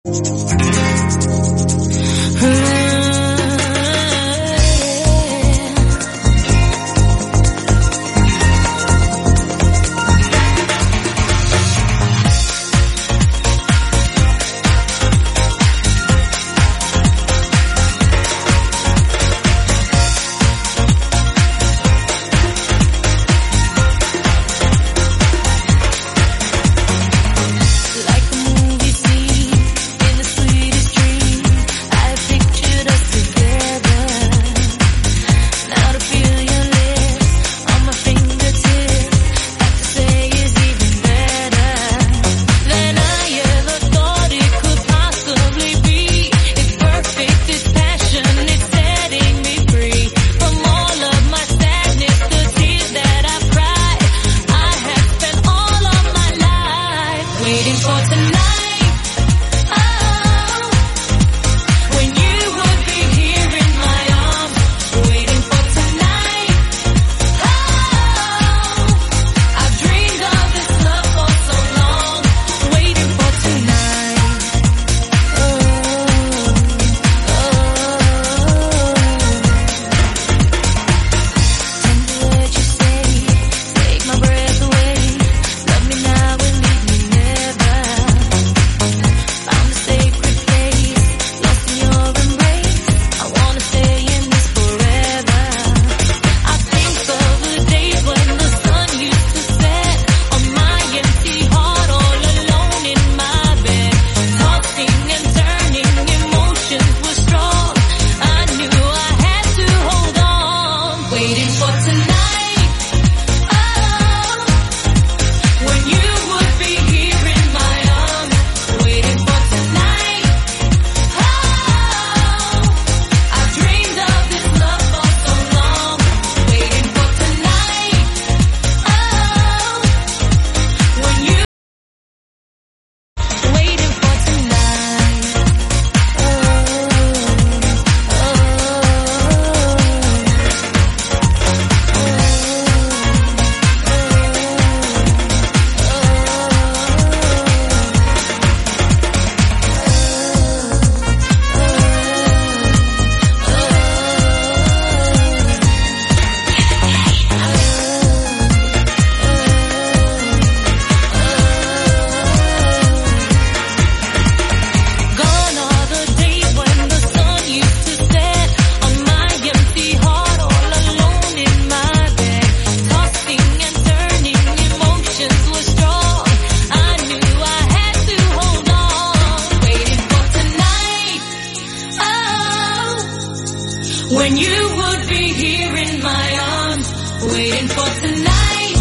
When you would be here in my arms, waiting for tonight.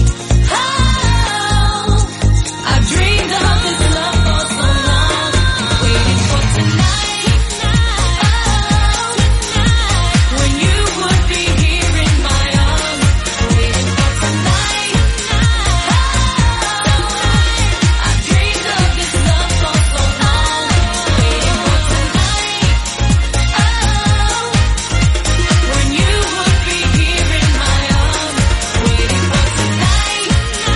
Oh, I've dreamed of this love for so long, waiting for tonight. Oh, when you would be here in my arms, waiting for tonight. Oh, I've dreamed of this love for so long, waiting for tonight. When you would be here in my arms, waiting for tonight.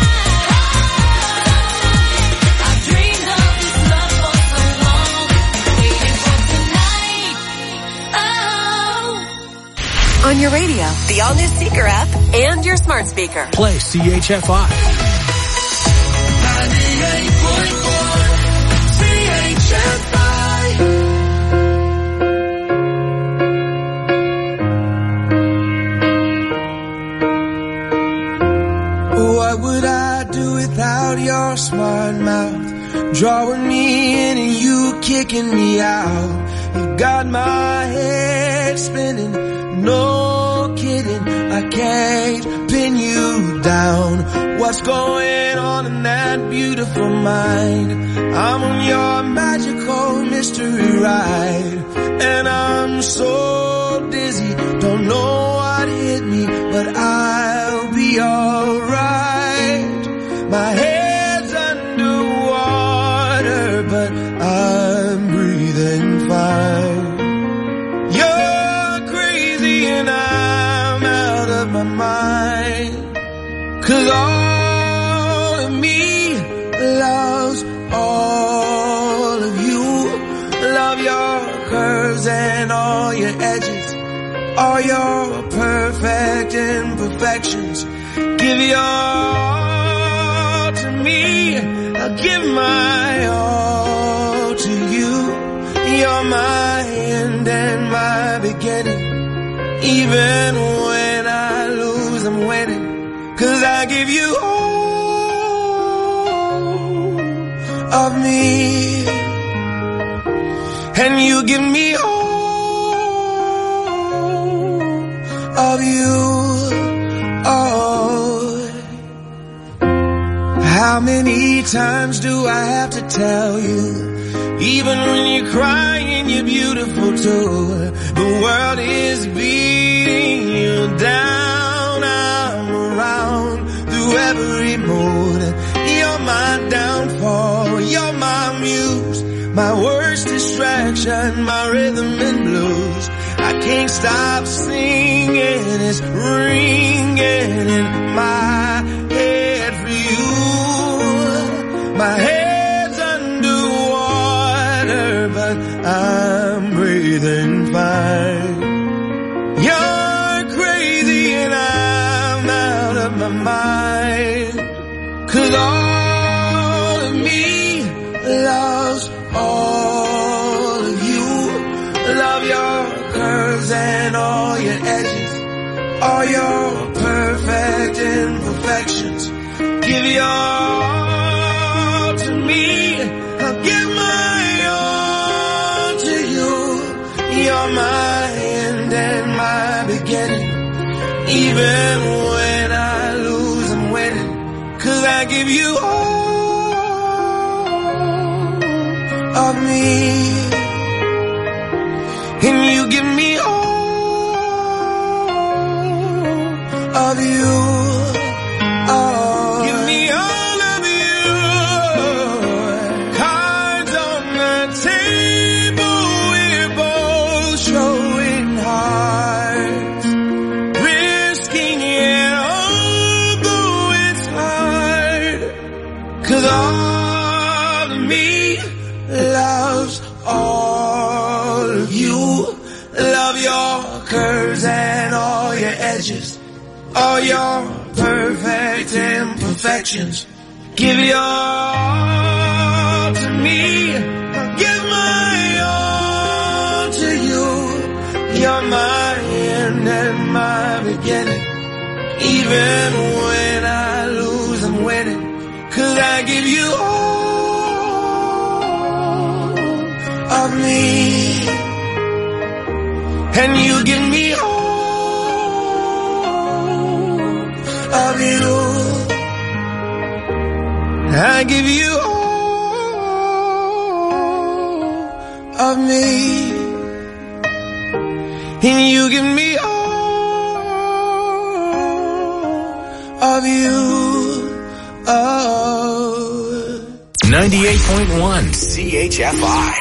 I've dreamed of this love for so long, waiting for tonight. On your radio, the all-new Seeker app, and your smart speaker. Play CHFI. 98.4 CHFI. What would I do without your smart mouth? Drawing me in and you kicking me out. You got my head spinning, no kidding. I can't pin you down. What's going on in that beautiful mind? I'm on your magical mystery ride, and I'm so dizzy, don't know what hit me, but I'll be alright. My head's underwater, but I'm breathing fine. You're crazy and I'm out of my mind, 'cause all of me loves all of you. Love your curves and all your edges, all your perfect imperfections. Give your all to me, I'll give my all to you. You're my end and my beginning. Even when I lose, I'm winning. 'Cause I give you all of me, and you give me all of you. Oh, how many times do I have to tell you? Even when you're crying, you're beautiful too. The world is beating you down. I'm around through every mood. You're my downfall. You're my muse. My worst distraction, my rhythm and blues. I can't stop singing. It's ringing in my head for you. My head's underwater, but I'm breathing fine. You're crazy and I'm out of my mind. 'Cause all of me loves all of you. Love your curves and all your edges, all your perfect imperfections. Give your all to me, I'll give my all to you. You're my end and my beginning. Even when I lose, I'm winning. 'Cause I give you all of me, and you give me all of you. Oh, give me all of you. Cards on the table, we're both showing hearts, risking it although it's hard. 'Cause all of me loves all of you. Love your curves and all your edges, all your perfect imperfections. Give your all to me, I'll give my all to you. You're my end and my beginning. Even when I lose, I'm winning. 'Cause I give you all of me, and you give me all of you. I give you all of me, and you give me all of you. Oh. 98.1 CHFI.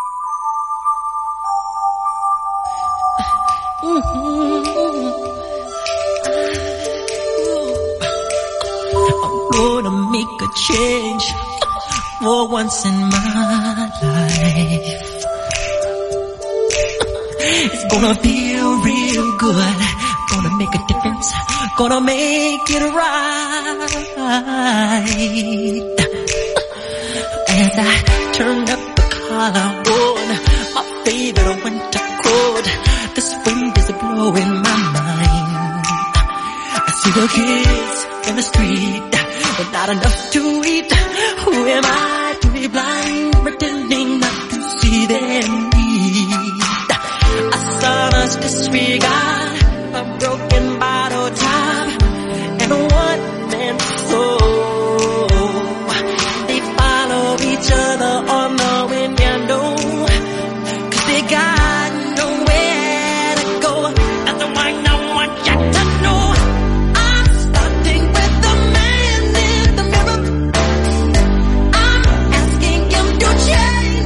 I'm gonna make a change for once in my life. It's gonna feel real good. Gonna make a difference. Gonna make it right. As I turn up the collar on my favorite winter coat, this wind is blowing my mind. I see the kids in the street with not enough to eat. Who am I to be blind, pretending not to see their need? A son's disregard, a broken bottle top, and a one-man soul. They follow each other on the window, 'cause they got nowhere to go. That's the one I want you to know. I'm starting with the man in the mirror. I'm asking him to change.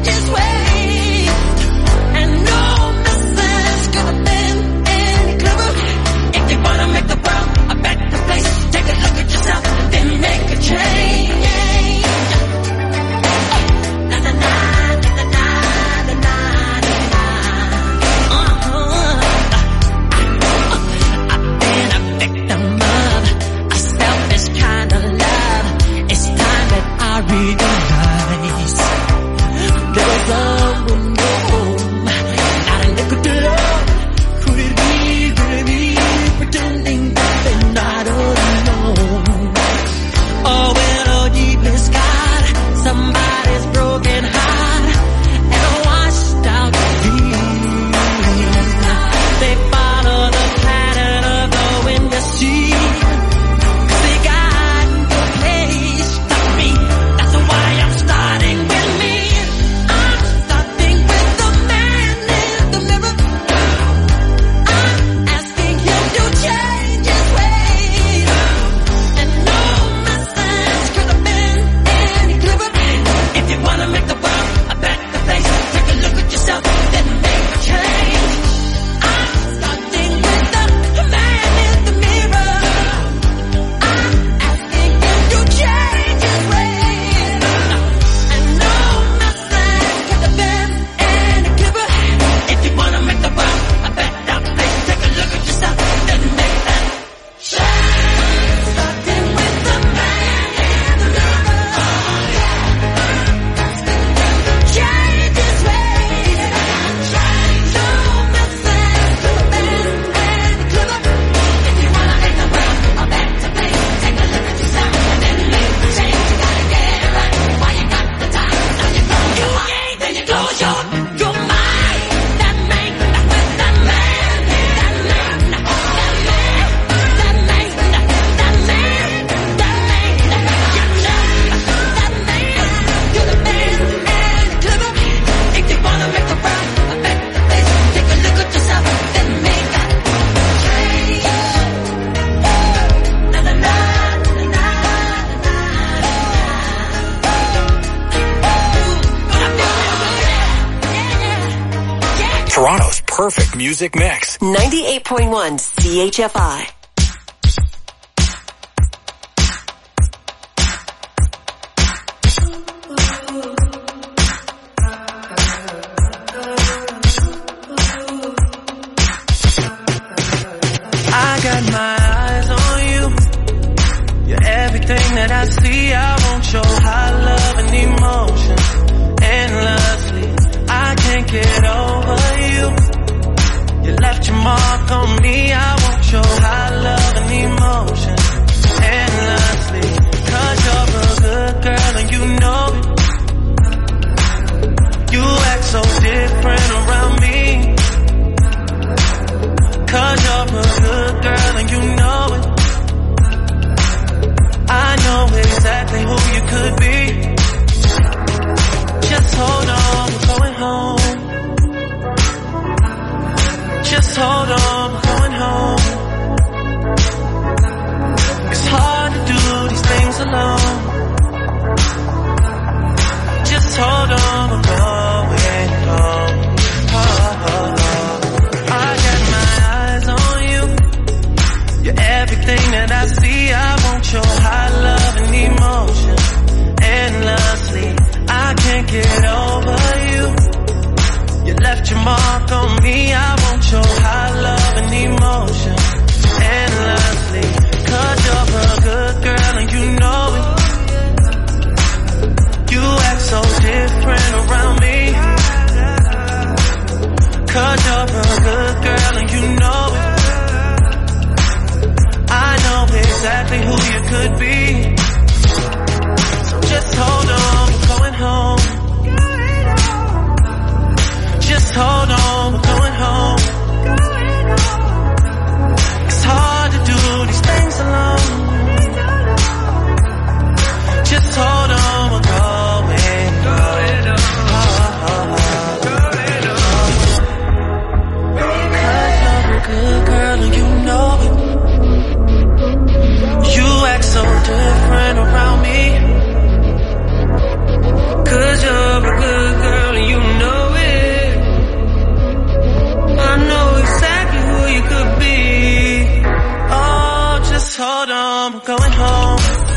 Toronto's perfect music mix. 98.1 CHFI. I got my eyes on you. You're everything that I see. I want your high love and emotion endlessly. I can't get over you. You left your mark on me. I want your high love and emotion endlessly. 'Cause you're a good girl and you know it. You act so different around me. 'Cause you're a good girl and you know it. I know exactly who you could be. Just hold on, we're going home. Just hold on, we're going home. It's hard to do these things alone. Just hold on, we're going home. Oh, oh, oh. I got my eyes on you. You're everything that I see. I want your high love and emotion endlessly. I can't get over you. You left your mark on me. I want your high love and emotion endlessly. 'Cause you're a good girl and you know it. You act so different around me. 'Cause you're a good girl and you know it. I know exactly who you could be. So just hold on, we're going home. Just hold on, we're going home. It's hard to do these things alone. Just hold on, we're going home. Cause you're a good girl and you know it. You act so different around me. 'Cause you're a good girl and you know it. I know exactly who you could be. Oh, just hold on, we're going home.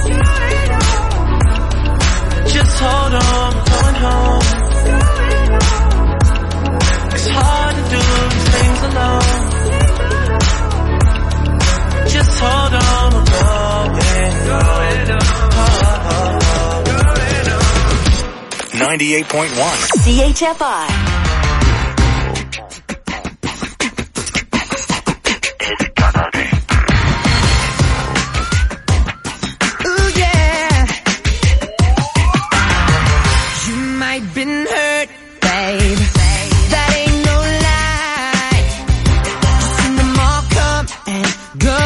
Just hold on, we're going home. It's hard to do these things alone. Just hold on, we're going home. 98.1 CHFI. Ooh, yeah. You might been hurt, babe. That ain't no lie. Seen them all come and go.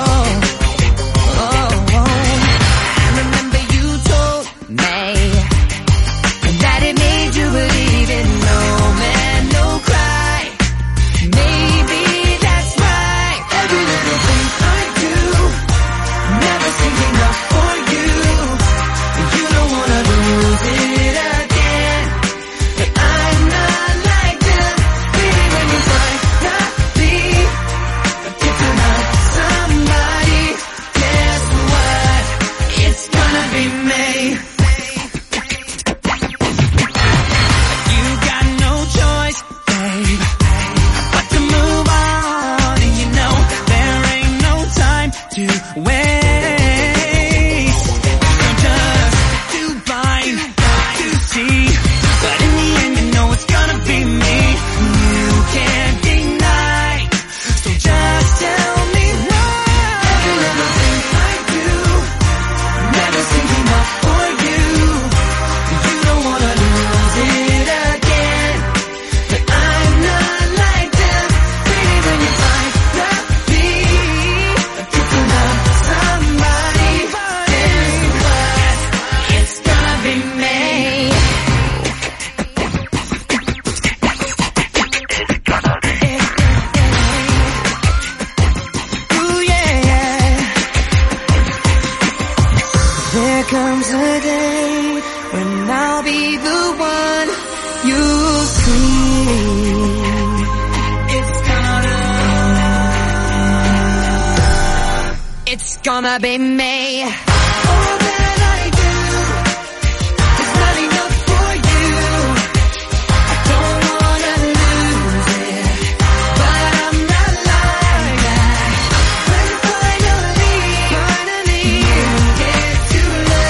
Oh, I remember you told me that it made you believe in no man, no cry. Maybe that's right. Every little thing I do, never singing up for you. You don't wanna lose it again. But I'm not like them. Baby, when you finally get to love somebody, guess what? It's gonna be me. You got no choice, babe, but to move on. And you know there ain't no time to waste. So just too blind to see. But in the end, you know it's gonna be me. You can't deny. So just tell me why. Every little thing I do, never singing up for you. You don't wanna lose it again. But I'm not like them. Baby, when you finally get to love somebody, guess what? It's gonna be me. Ooh, yeah. There comes a day when I'll be the one you see. It's gonna be me. All that I do is not enough for you. I don't wanna lose it, but I'm not like that. When finally you get to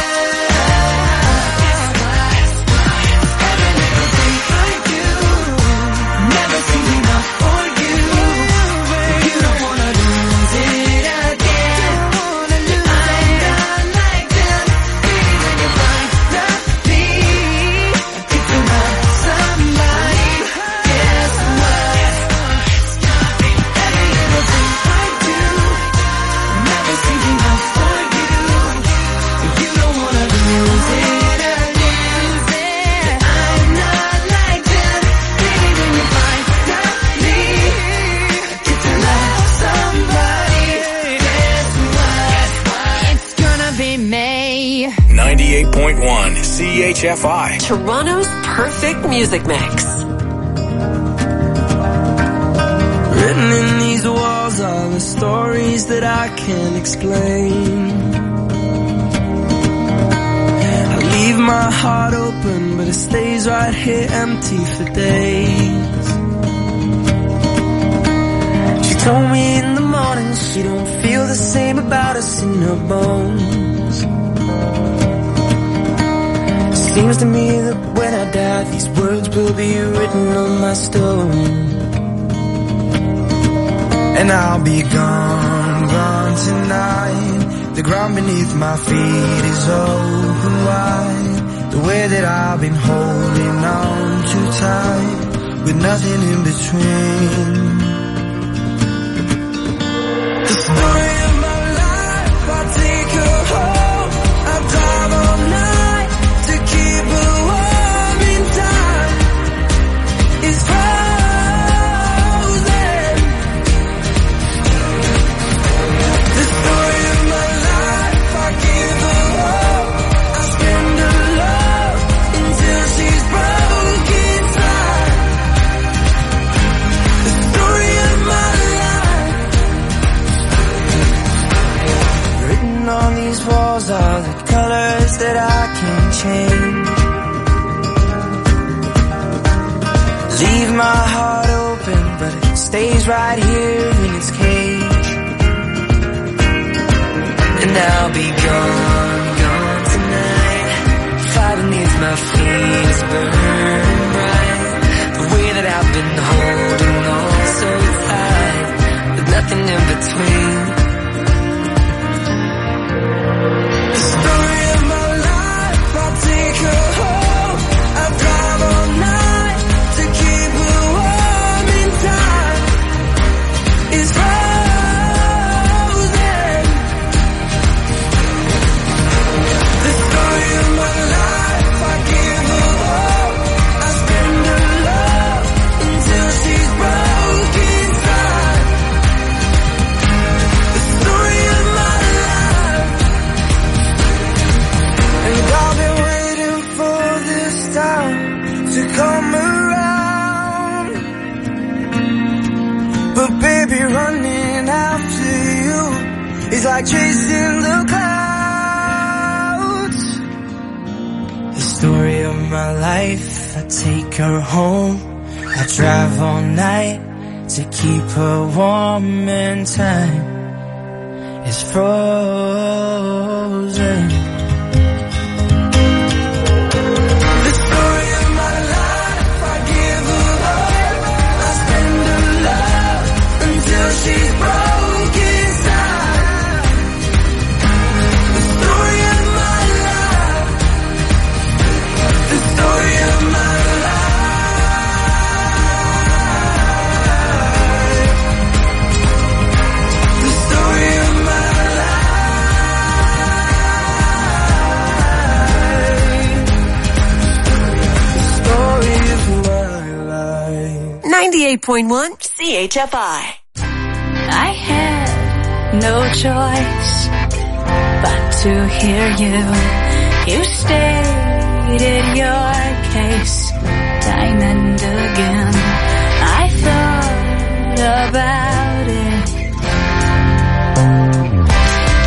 love, every little thing I do never seems enough for you. You don't wanna lose it again. I'm not like them. Maybe when you find me, get to love somebody. Guess what? Every little thing I do never seems enough for you. You don't wanna lose it again. I'm not like them. Maybe when you find me, get to love somebody. Guess what? It's gonna be me. 98.1 CHFI. Toronto's perfect music mix. Written in these walls are the stories that I can't explain. I leave my heart open, but it stays right here empty for days. She told me in the morning she don't feel the same about us in her bones. Seems to me that when I die, these words will be written on my stone. And I'll be gone, gone tonight. The ground beneath my feet is open wide. The way that I've been holding on too tight, with nothing in between. The story of my life, I take her home. I drive all night to keep her warm in time. It's frozen. The story of my life, I give her hope. I spend her love until she's broke inside. The story of my life. Written on these walls are the colors that I can't change. Leave my heart open, but it stays right here in its cage. And I'll be gone, gone tonight. Fire beneath my feet is burning bright. The way that I've been holding on so tight, with nothing in between. The story of my life, I'll take her home. I drive all night to keep her warm in time. It's frozen. The story of my life, I give her hope. I spend her love until she's broke inside. The story of my life. And I've been waiting for this time to come around. But baby, running after you is like chasing the clouds. The story of my life, I take her home. I drive all night to keep her warm in time. It's frozen. The story of my life, I give her hope. I spend her love until she's broke inside. The story of my life. The story of my life. The story of my life. The story of my life. 98.1 CHFI. I had no choice but to hear you. You stated your case time and again. I thought about it.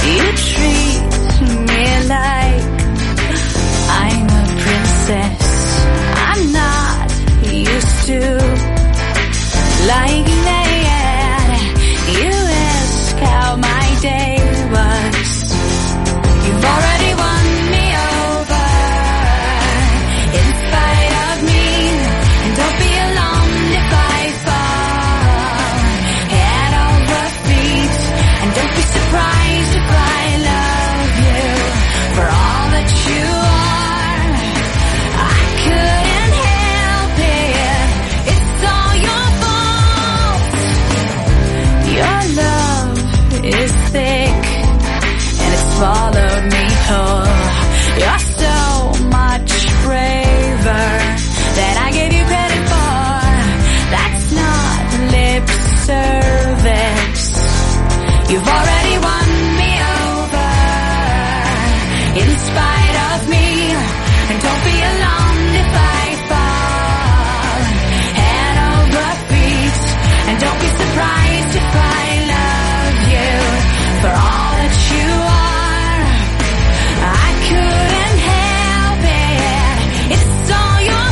You've already won me over, in spite of me. And don't be alarmed if I fall head over feet. And don't be surprised if I love you for all that you are. I couldn't help it, it's all your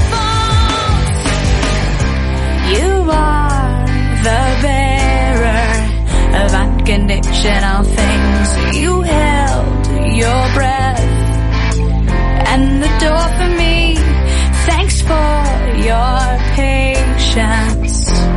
fault. You are the bearer of unconditional things. You held your breath and the door for me. Thanks for your patience.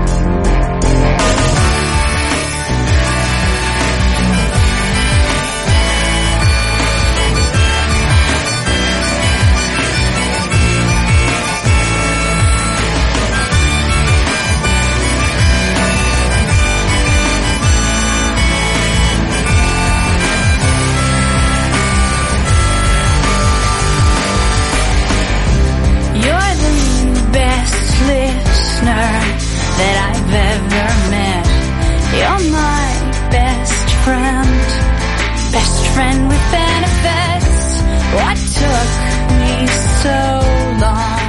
You're the best listener that I've ever met. You're my best friend with benefits. What took me so long?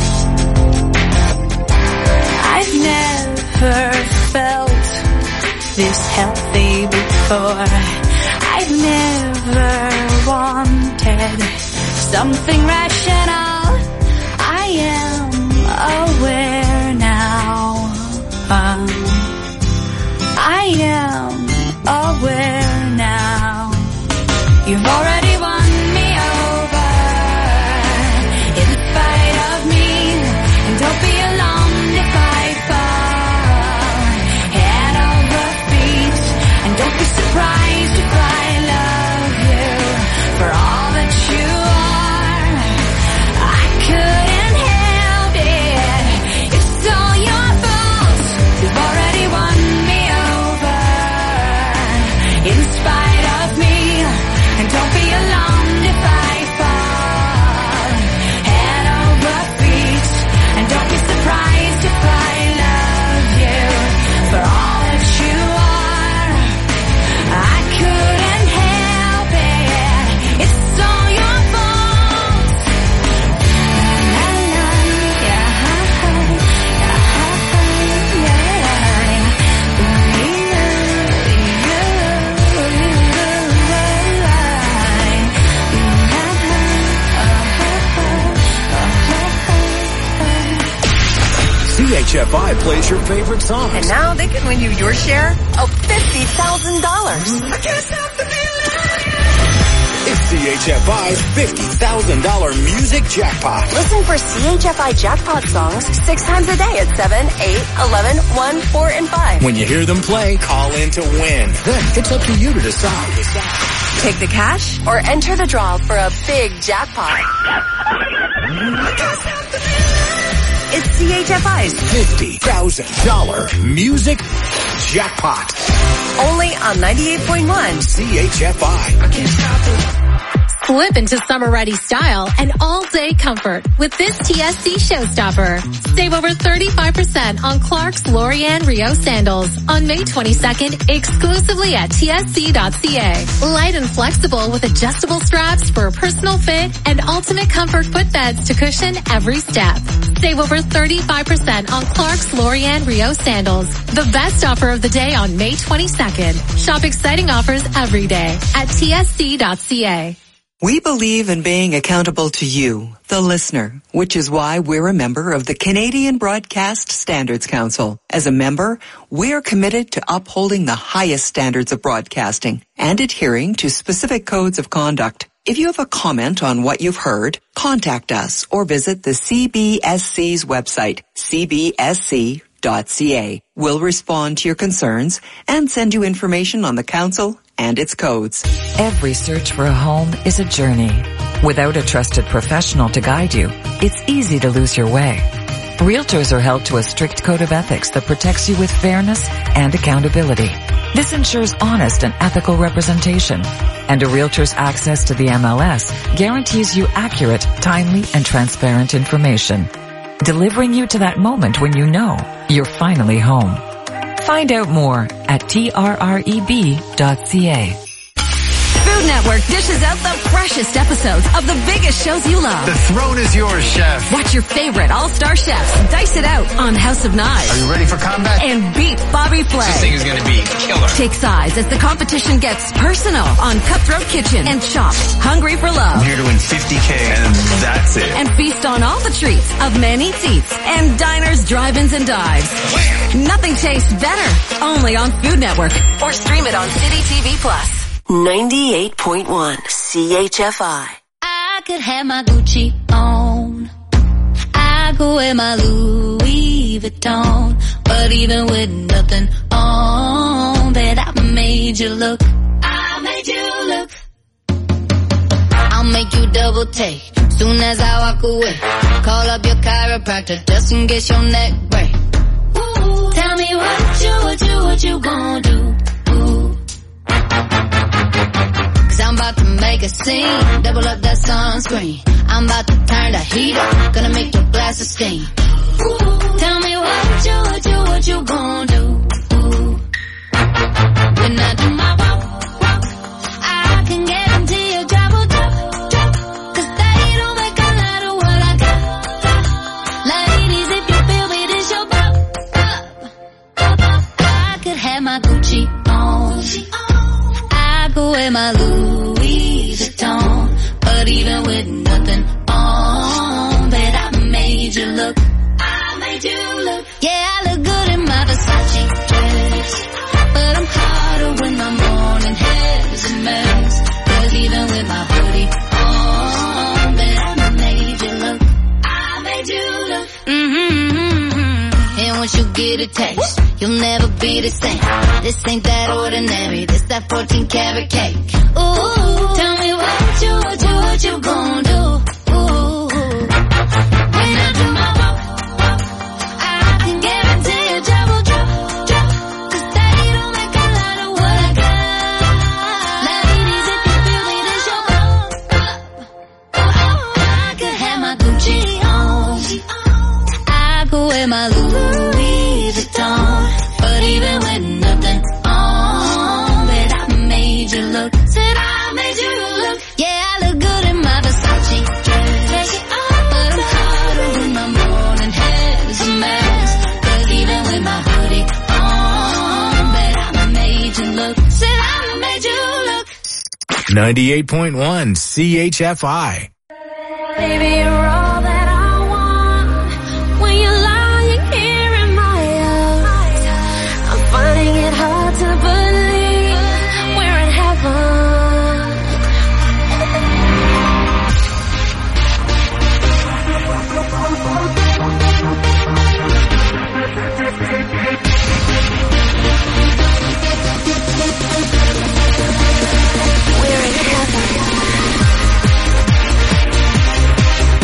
I've never felt this healthy before. I've never wanted something rational. I am aware now. I am aware now. You've already won me over, in spite of me. And don't be alarmed if I fall head over feet. And don't be surprised if I love you for all that you are. I couldn't help it, it's all your fault. You've already won me over, in spite of me. And don't be alarmed if I fall head over feet. And don't be surprised if I love you for all that you are. I couldn't help it, it's all your fault. CHFI plays your favorite songs. And now they can win you your share of $50,000. It's CHFI's $50,000 music jackpot. Listen for CHFI jackpot songs 6 times a day at 7, 8, 11, 1, 4, and 5. When you hear them play, call in to win. Then it's up to you to decide. Take the cash or enter the draw for a big jackpot. It's CHFI's $50,000 music jackpot. only on 98.1 CHFI. Slip into summer-ready style and all-day comfort with this TSC showstopper. Save over 35% on Clark's Lorianne Rio sandals on May 22nd exclusively at tsc.ca. Light and flexible with adjustable straps for a personal fit and ultimate comfort footbeds to cushion every step. Save over 35% on Clark's Lorianne Rio sandals. The best offer of the day on May 22nd. Shop exciting offers every day at tsc.ca. We believe in being accountable to you, the listener, which is why we're a member of the Canadian Broadcast Standards Council. As a member, we are committed to upholding the highest standards of broadcasting and adhering to specific codes of conduct. If you have a comment on what you've heard, contact us or visit the CBSC's website, cbsc.ca. We'll respond to your concerns and send you information on the council and its codes. Every search for a home is a journey. Without a trusted professional to guide you, it's easy to lose your way. Realtors are held to a strict code of ethics that protects you with fairness and accountability. This ensures honest and ethical representation. And a realtor's access to the MLS guarantees you accurate, timely, and transparent information, delivering you to that moment when you know you're finally home. Find out more at trreb.ca. Food Network dishes out the freshest episodes of the biggest shows you love. The throne is yours, chef. Watch your favorite all-star chefs dice it out on House of Knives. Are you ready for combat? And beat Bobby Flay. This thing is going to be killer. Take sides as the competition gets personal on Cutthroat Kitchen and Chopped, Hungry for Love. I'm here to win $50K and that's it. And feast on all the treats of Man Eats Eats and Diners, Drive-Ins, and Dives. Nothing tastes better. Only on Food Network. Or stream it on City TV Plus. 98.1 CHFI. I could have my Gucci on. I could wear my Louis Vuitton. But even with nothing on, that I made you look. I made you look. I'll make you double take soon as I walk away. Call up your chiropractor just in case your neck break. Ooh, tell me what you gonna do? Ooh. I'm about to make a scene, double up that sunscreen. I'm about to turn the heat up, gonna make your glasses steam. Ooh, tell me what you gonna do? Ooh. When I do my walk, I can guarantee you trouble, cause they don't make a lot of what I got. Ladies, if you feel me, this your pop. I could have my Gucci on. I could wear my Louis Vuitton, but even with nothing on, bet I made you look. I made you look. Yeah, I look good in my Versace dress, but I'm hotter when my morning hair's a mess. Cause even with my hoodie on, bet I made you look. I made you look. And once you get a taste, you'll never be the same. This ain't that ordinary. This that 14-karat cake. Ooh, tell me what you gonna do? Ooh, when I do my walk, I can guarantee you trouble, cause they don't make a lot of what I got. Ladies, if you feel me, this your pop. I could have my Gucci on. I could wear my Louis Vuitton, but even with nothing on, bet I made you look. Said I made you look. Yeah, I look good in my Versace dress, but I'm hotter when my morning hair's a mess. Cause even with my hoodie on, bet I made you look. Said I made you look. 98.1 CHFI. Baby, you're all that I want. When you're lying here in my arms, I'm finding it hard to believe we're in heaven. We're in heaven.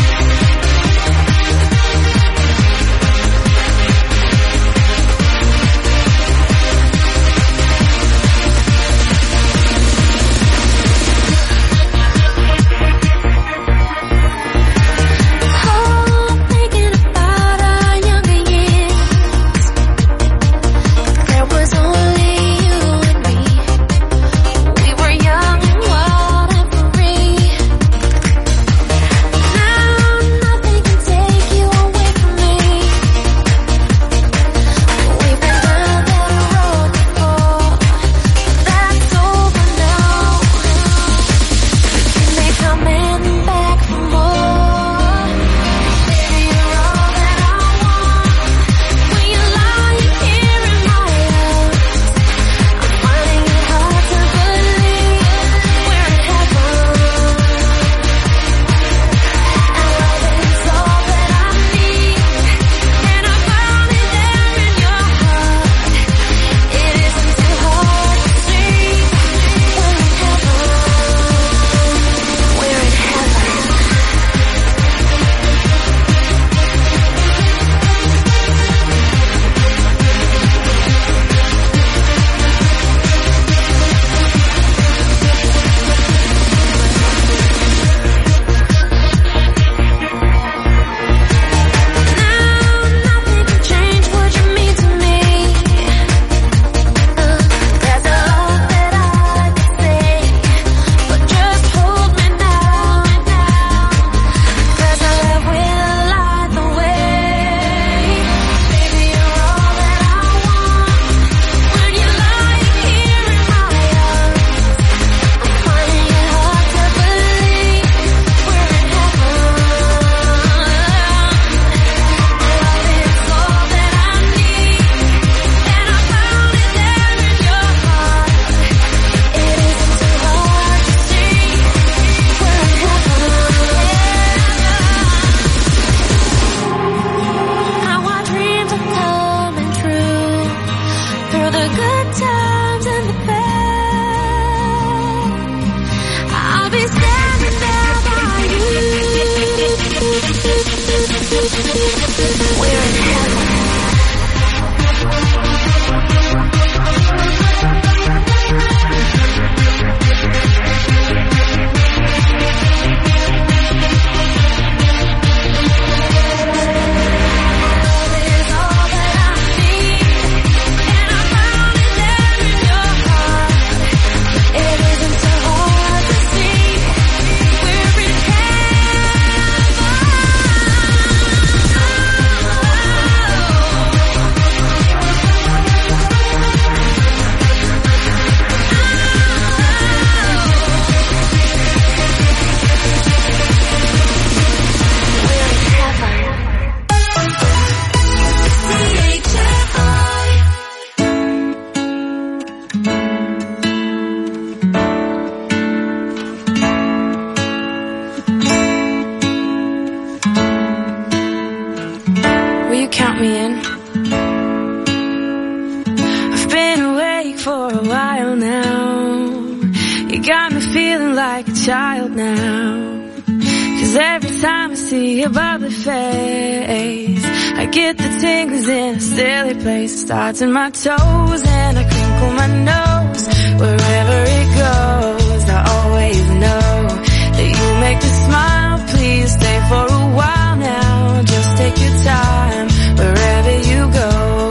singing. I've been awake for a while now. You got me feeling like a child now. 'Cause every time I see your bubbly face, I get the tingles in a silly place. It starts in my toes and I crinkle my nose. Wherever it goes, I always know that you make me smile. Please stay for a while now. Just take your time wherever you go.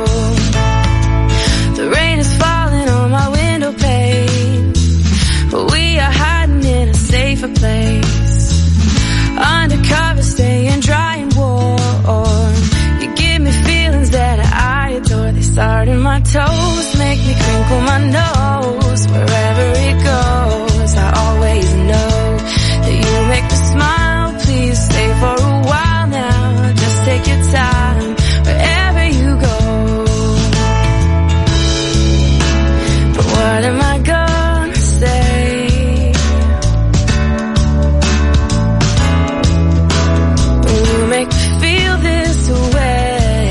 The rain is falling on my window pane, but we are hiding in a safer place. Undercover, staying dry and warm. You give me feelings that I adore. They start in my toes, make me crinkle my nose. Wherever it goes, I always know that you make me smile. Please stay for a while now. Just take your time wherever you go. But what am I gonna say? Make me feel this way.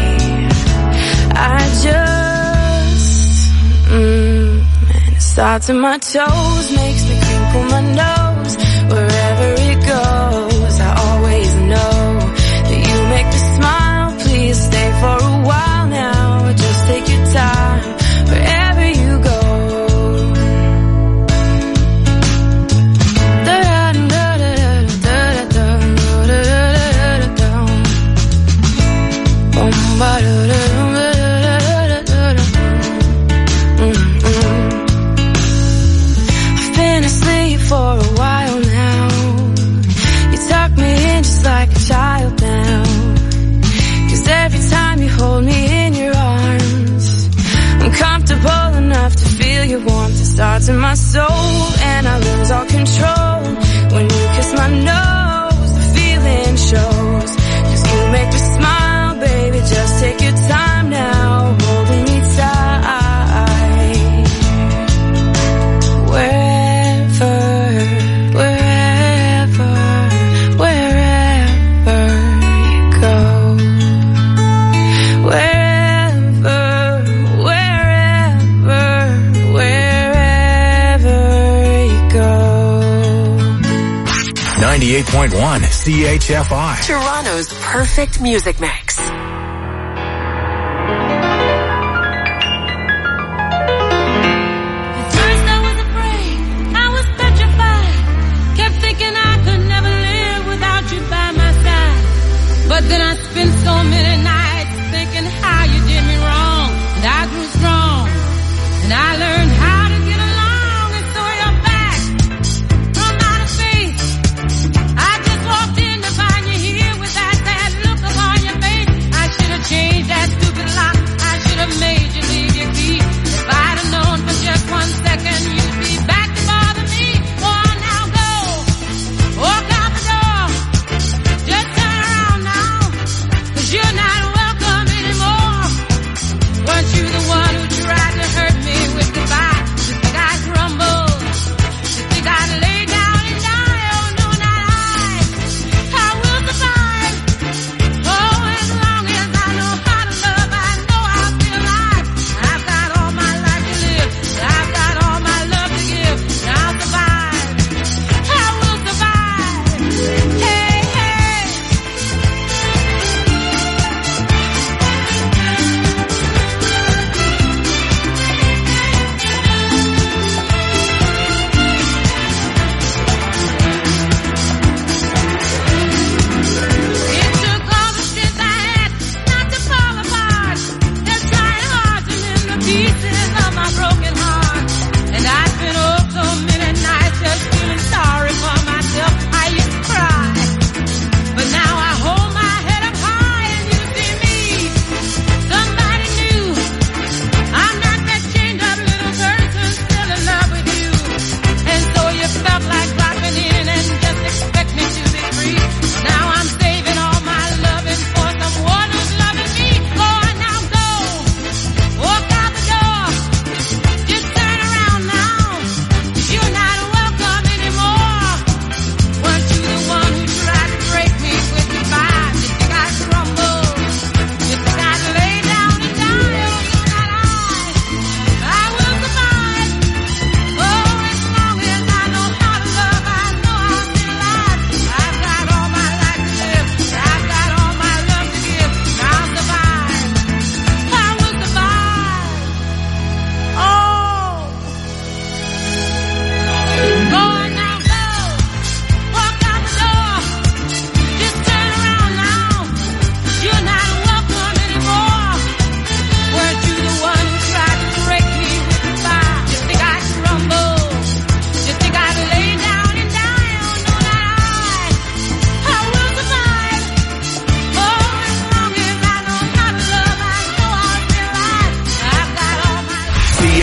I just, and it starts in my toes, makes me crinkle my nose. Wherever it goes, I always know that you make me smile. Please stay for a while now. Just take your time wherever you go. I've been asleep for a while now. You tuck me in just like a child now. 'Cause every time you hold me in your arms, I'm comfortable enough to feel your warmth. It starts in my soul and I lose all control. When you kiss my nose, the feeling shows. 'Cause you make me smile, baby, just take your time now, holding me tight. Wherever, wherever, wherever you go. Wherever, wherever, wherever you go. 98.1 CHFI. Toronto's perfect music mix. But then I spent so many nights thinking how you did me wrong, and I grew strong, and I learned how to get along, and so you're back from outer space. I just walked in to find you here with that sad look upon your face.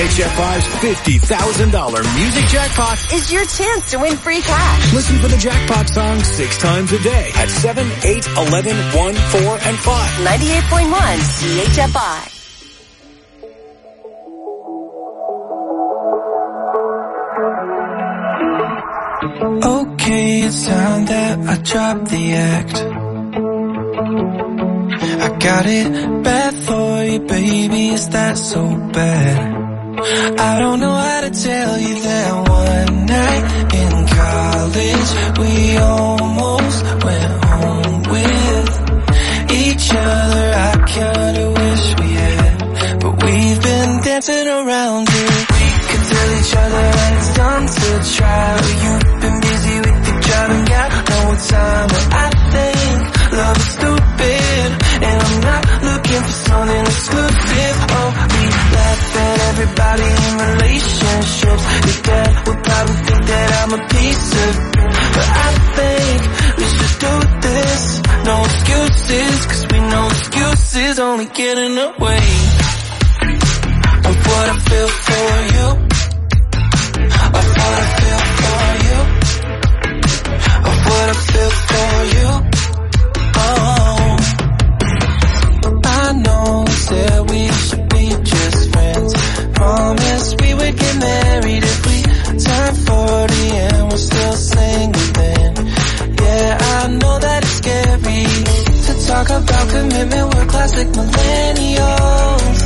CHFI's $50,000 music jackpot is your chance to win free cash. Listen for the jackpot song 6 times a day at 7, 8, 11, 1, 4, and 5. 98.1 CHFI. Okay, it's time that I drop the act. I got it bad for you, baby, is that so bad? I don't know how to tell you that one night in college we almost went home with each other. I kinda wish we had, but we've been dancing around it. We could tell each other that it's time to try. You've been busy with your job and got no time, but I think love is stupid, and I'm not looking for something exclusive. Oh, we laugh at everybody in relationships. Your dad would probably think that I'm a piece of, but I think we should do this. No excuses, cause we know excuses only get in the way of what I feel for you, of what I feel for you, of what I feel for you. Oh, I know we said we should be just friends. Promise we would get married if we turn 40 and we're still single then. Yeah, I know that it's scary to talk about commitment, we're classic millennials.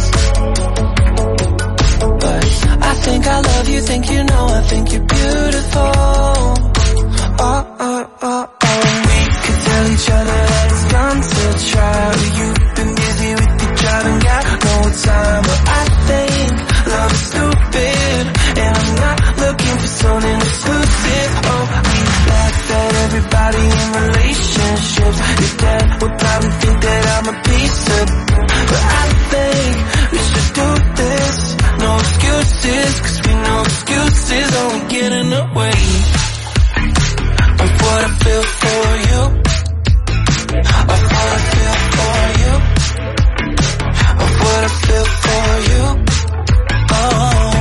But I think I love you, think you know, I think you're beautiful. Oh, oh, oh, oh. We could tell each other that it's time to try. You've been busy with your job and got no time, but I think love is stupid, and I'm not looking for something exclusive. Oh, we laugh at everybody in relationships. Your dad would probably think that I'm a piece of, but I think we should do this. No excuses, cause we know excuses only get in the way of what I feel for you, of what I feel for you, of what I feel for you. Oh,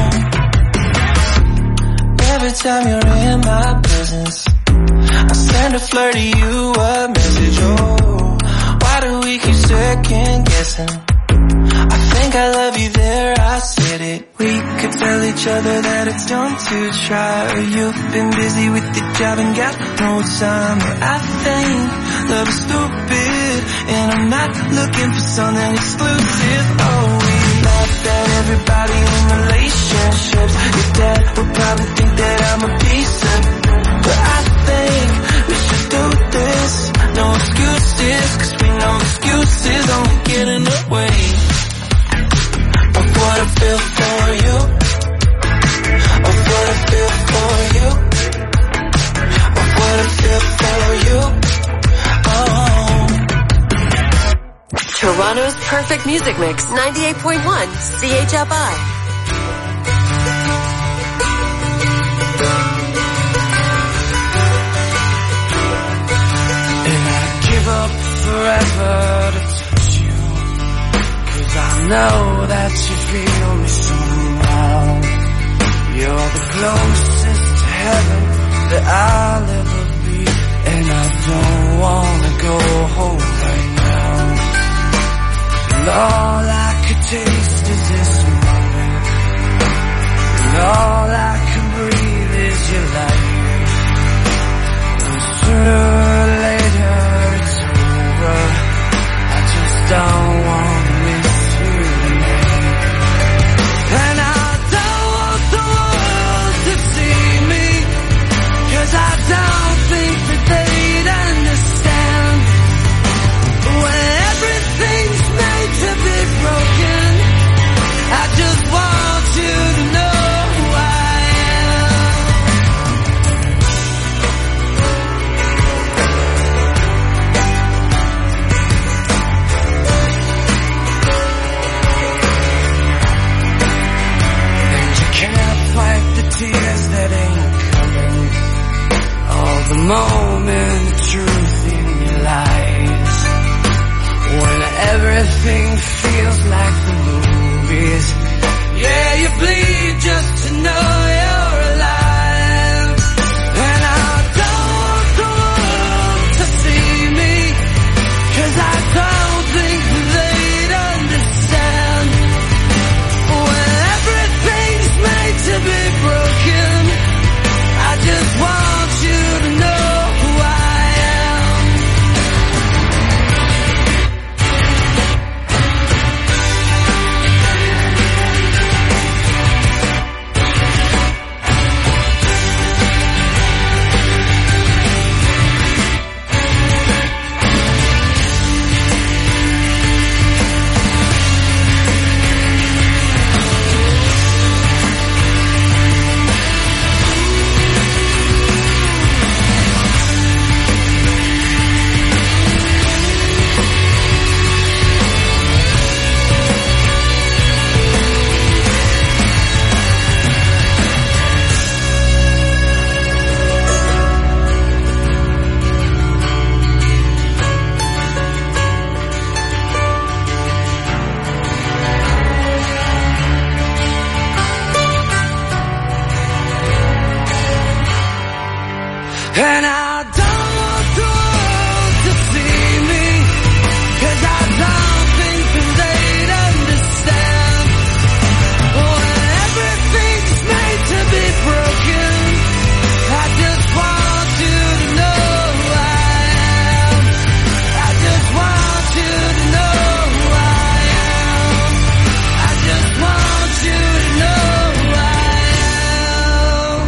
every time you're in my presence, I send a flirt to you a message. Oh, why do we keep second guessing? I think I love you there, I said it. We could tell each other that it's time to try. You've been busy with your job and got no time, but I think love is stupid, and I'm not looking for something exclusive. Oh, we laugh at everybody in relationships. Your dad would probably think that I'm a piece of, but I think we should do this. No excuses, cause we know excuses only get in the way of what I feel for you, of what I feel for you, of what I feel for you. Oh, Toronto's perfect music mix, 98.1 CHFI. Up forever to touch you, cause I know that you feel me somehow. You're the closest to heaven that I'll ever be, and I don't wanna go home right now. And all I could taste is this moment, and all I can breathe is your light. And sooner or later I just don't want to miss you tonight. And I don't want the world to see me, cause I don't think that they'd understand. When everything's made to be broken, I just want you to know who I am. Tears that ain't coming, all the moment the truth in your lies. When everything feels like the movies, yeah, you bleed just to know you're alive. And I don't want to see me, 'cause I don't think they'd understand. When everything's made to be broken, I just want you to know who I am. And I don't want the world to see me, 'cause I don't think they'd understand. When everything's made to be broken, I just want you to know who I am. I just want you to know who I am. I just want you to know who I am.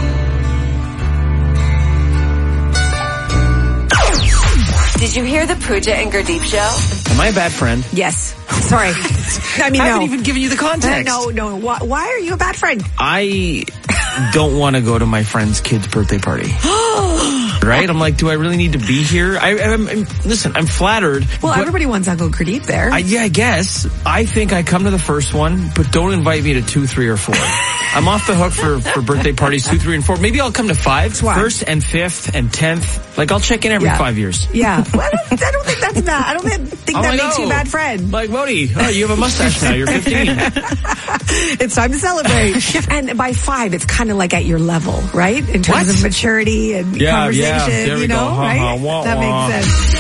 Did you hear the Pooja and Gurdeep show? Am I a bad friend? Yes. Sorry. I mean, I no. haven't even given you the context. No. Why are you a bad friend? I don't want to go to my friend's kid's birthday party. Right? I'm like, do I really need to be here? Listen, I'm flattered. Well, everybody wants Uncle Gurdeep there. Yeah, I guess. I think I come to the first one, but don't invite me to 2, 3, or 4. I'm off the hook for birthday parties 2, 3, and 4. Maybe I'll come to 5. Why? 1st and 5th and 10th. Like, I'll check in every 5 years. Yeah. Well, I don't think that's bad. I don't think that makes you a bad friend. Like, Modi, you have a mustache now. You're 15. It's time to celebrate. And by 5, it's kind of like at your level, right? In terms of maturity and conversation, there we go. right? That makes sense.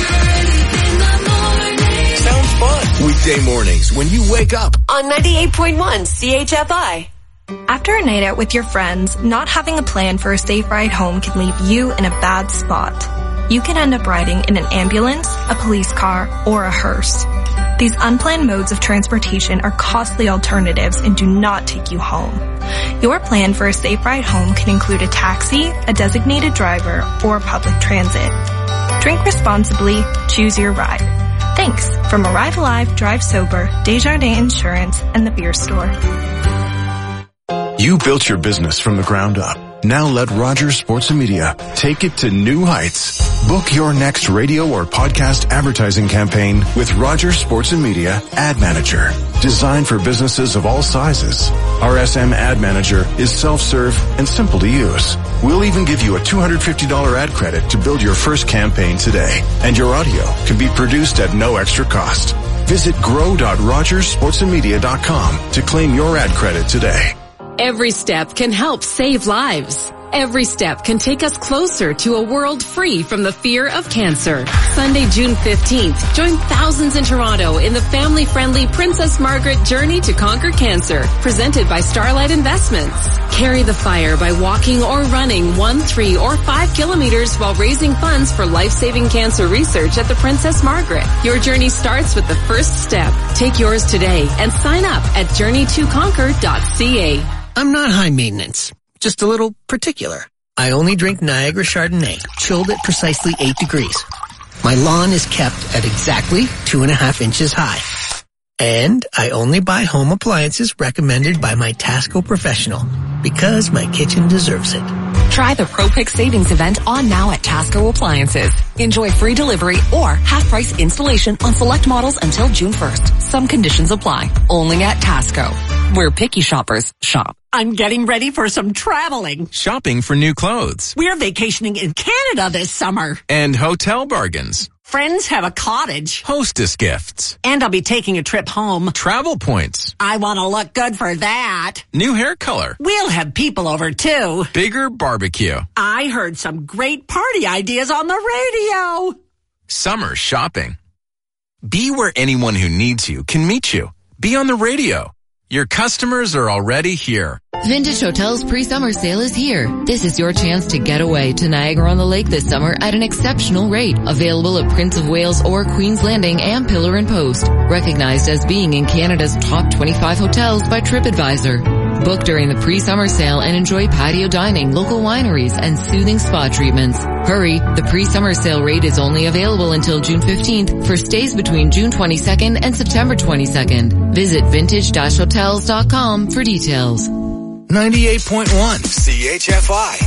Sounds fun. Weekday mornings when you wake up. On 98.1 CHFI. After a night out with your friends, not having a plan for a safe ride home can leave you in a bad spot. You can end up riding in an ambulance, a police car, or a hearse. These unplanned modes of transportation are costly alternatives and do not take you home. Your plan for a safe ride home can include a taxi, a designated driver, or public transit. Drink responsibly, choose your ride. Thanks from Arrive Alive, Drive Sober, Desjardins Insurance, and the Beer Store. You built your business from the ground up. Now let Rogers Sports and Media take it to new heights. Book your next radio or podcast advertising campaign with Rogers Sports and Media Ad Manager. Designed for businesses of all sizes. RSM Ad Manager is self-serve and simple to use. We'll even give you a $250 ad credit to build your first campaign today. And your audio can be produced at no extra cost. Visit grow.rogersportsandmedia.com to claim your ad credit today. Every step can help save lives. Every step can take us closer to a world free from the fear of cancer. Sunday, June 15th, join thousands in Toronto in the family-friendly Princess Margaret Journey to Conquer Cancer, presented by Starlight Investments. Carry the fire by walking or running 1, 3, or 5 kilometers while raising funds for life-saving cancer research at the Princess Margaret. Your journey starts with the first step. Take yours today and sign up at journeytoconquer.ca. I'm not high maintenance, just a little particular. I only drink Niagara Chardonnay, chilled at precisely 8 degrees. My lawn is kept at exactly 2.5 inches high. And I only buy home appliances recommended by my Tasco professional, because my kitchen deserves it. Try the ProPick Savings event on now at Tasco Appliances. Enjoy free delivery or half-price installation on select models until June 1st. Some conditions apply. Only at Tasco, where picky shoppers shop. I'm getting ready for some traveling. Shopping for new clothes. We're vacationing in Canada this summer. And hotel bargains. Friends have a cottage. Hostess gifts. And I'll be taking a trip home. Travel points. I want to look good for that. New hair color. We'll have people over too. Bigger barbecue. I heard some great party ideas on the radio. Summer shopping. Be where anyone who needs you can meet you. Be on the radio. Your customers are already here. Vintage Hotels pre-summer sale is here. This is your chance to get away to Niagara-on-the-Lake this summer at an exceptional rate. Available at Prince of Wales or Queen's Landing and Pillar and Post. Recognized as being in Canada's top 25 hotels by TripAdvisor. Book during the pre-summer sale and enjoy patio dining, local wineries, and soothing spa treatments. Hurry, the pre-summer sale rate is only available until June 15th for stays between June 22nd and September 22nd. Visit vintage-hotels.com for details. 98.1 CHFI.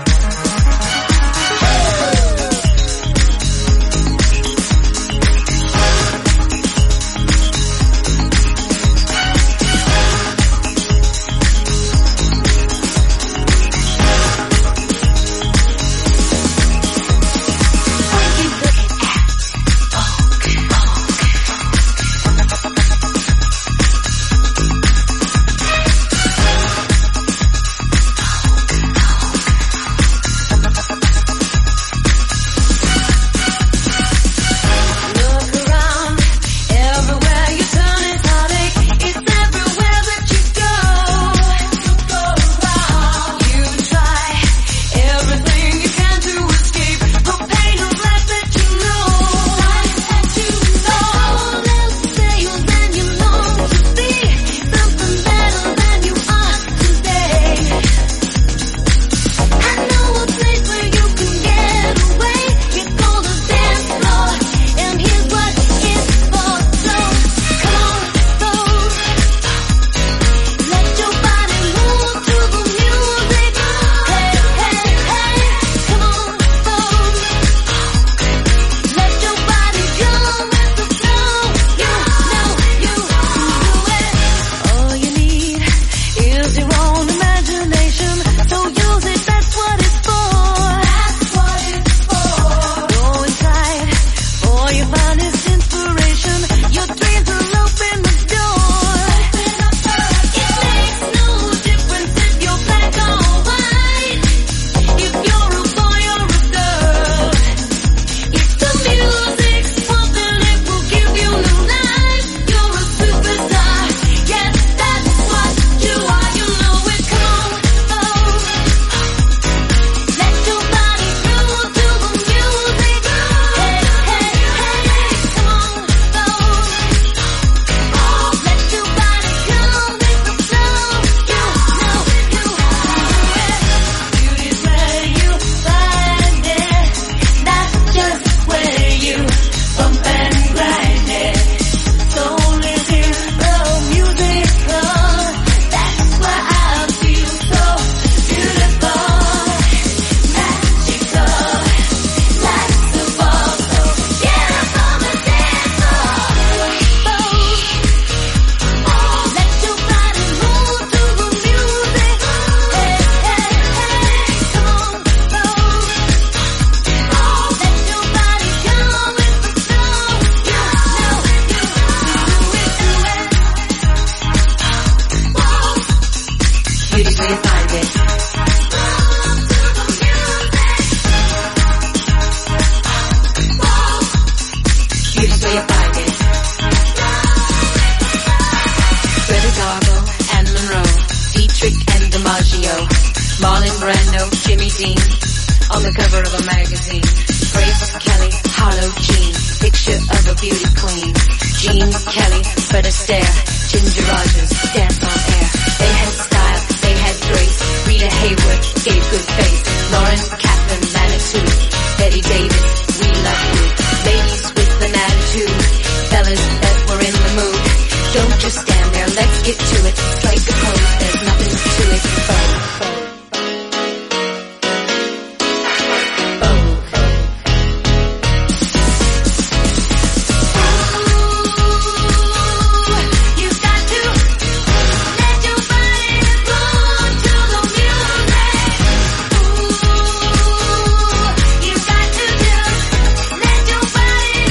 Marlon Brando, Jimmy Dean, on the cover of a magazine. Grace Kelly, Harlow Jean, picture of a beauty queen. Jean Kelly, Fred Astaire, Ginger Rogers, dance on air. They had style, they had grace. Rita Hayworth gave good face. Lauren Catherine Manitou, Betty Davis, we love you. Ladies with an attitude, fellas that were in the mood. Don't just stand there, let's get to it. Strike a pose, there's nothing to it. Let your body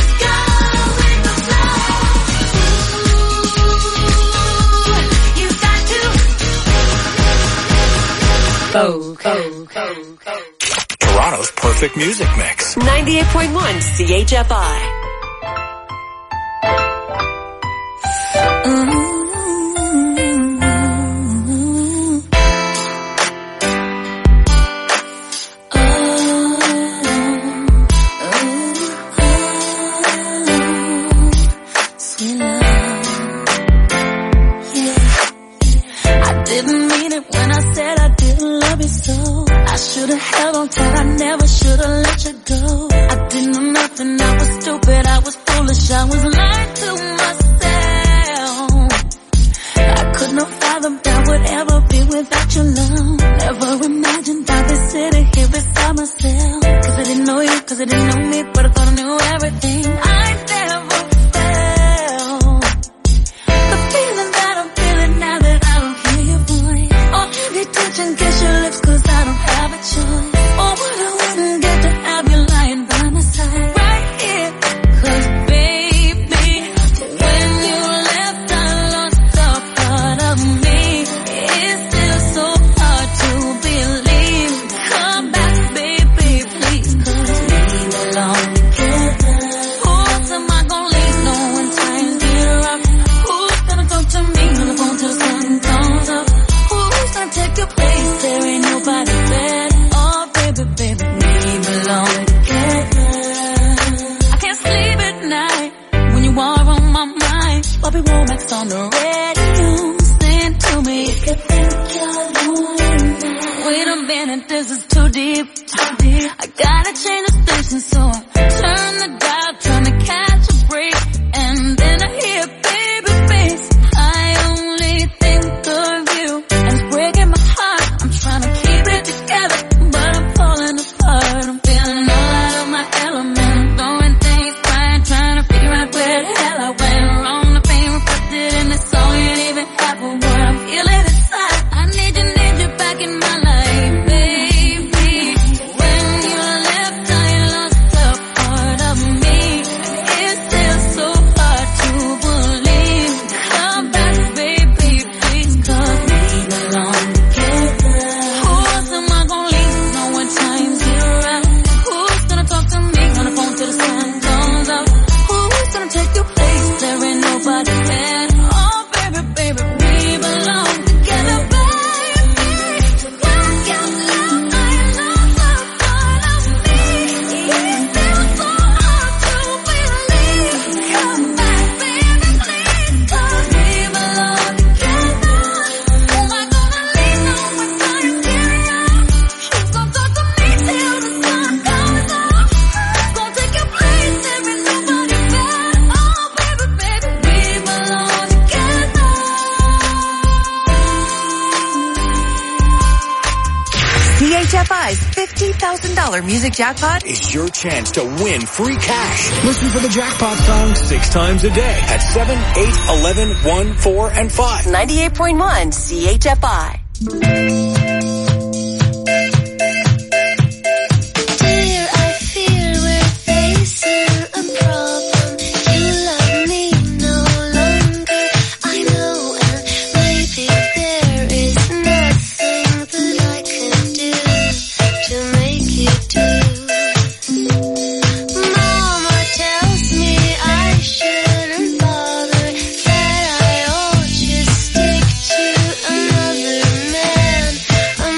Toronto's perfect music mix. 98.1 CHFI. $50,000 music jackpot is your chance to win free cash. Listen for the jackpot song 6 times a day at 7, 8, 11, 1, 4, and 5. 98.1 CHFI. Another man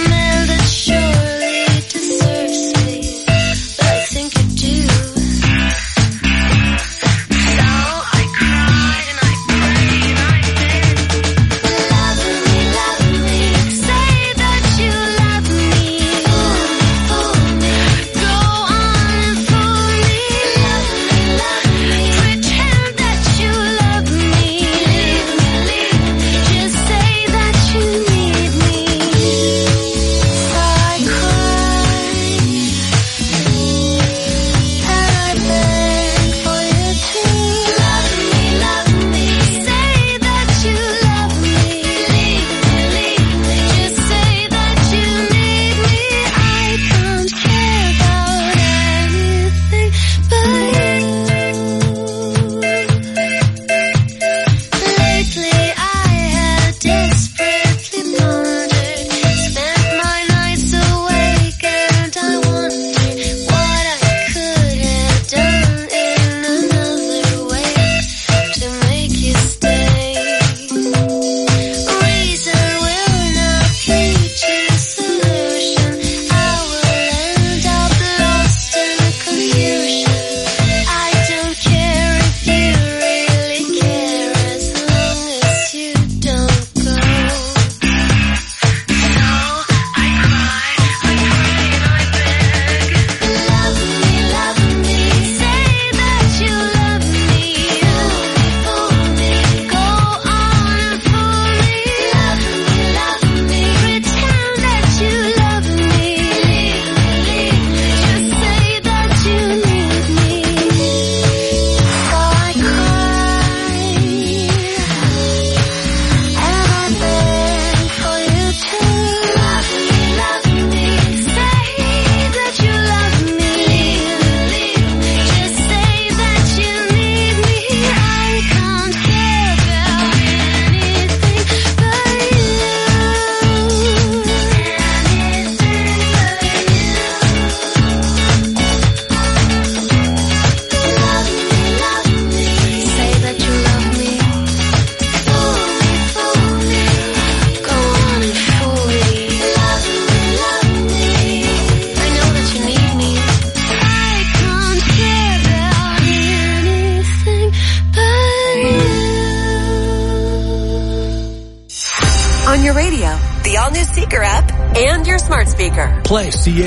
and your smart speaker. Play CA